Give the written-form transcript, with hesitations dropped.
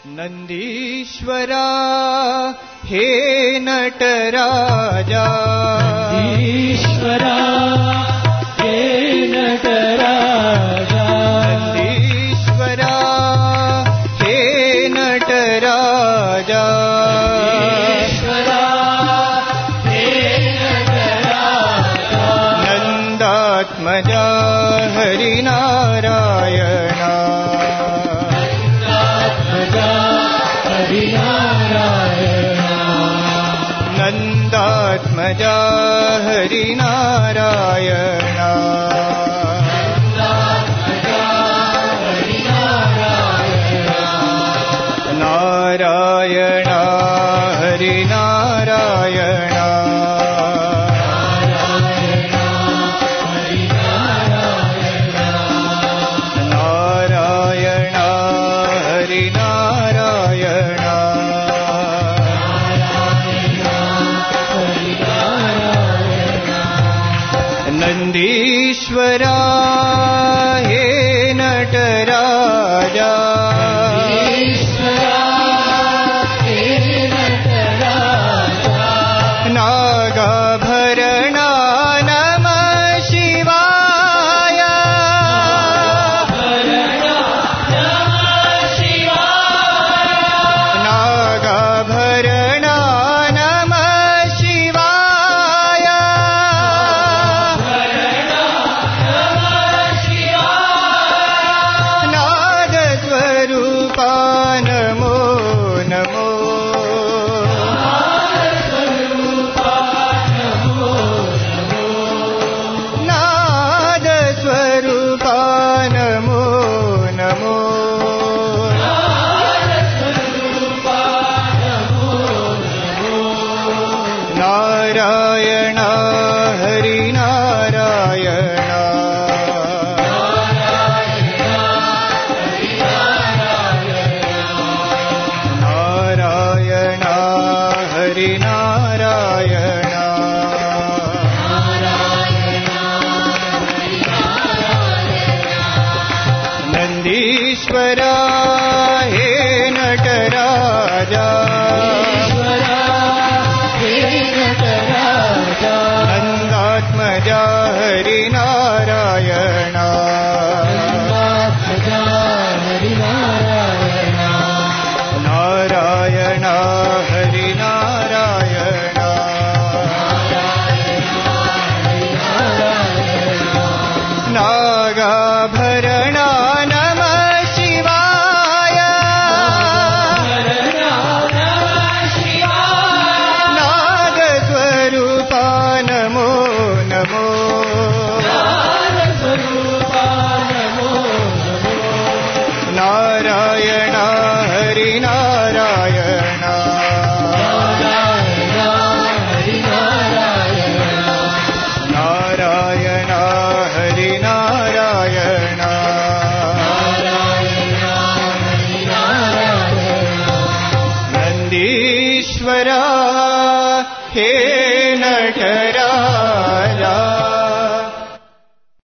नंदीश्वरा हे नटराजा, नंदीश्वरा हे नटराजा, नंदीश्वरा हे नटराजा, नंदीश्वरा हे नटराजा, नंदात्मजा हरिनारायणा, नंदात्मजा हरिनारायणा, नारायणा हरिनारायणा, नारायणा हरिनारायणा, नंदीश्वरा हे नटराजा, नागाभरणा नमः शिवाय, नागाभरणा नमः शिवाय, नादस्वरूपा नमो नमो, नादस्वरूपा नमो नमो, नारायणा हरिनारायणा, नारायणा हरिनारायणा, नंदीश्वरा हे नटराजा, नंदात्मजा हरिनारायणा, नारायणा हरिनारायणा, नागाभरणा नमः शिवाय, नादस्वरूपा नमो नमो, नारायणा हरिनारायणा, नारायणा हरिनारायणा, नंदीश्वरा हे नटराजा।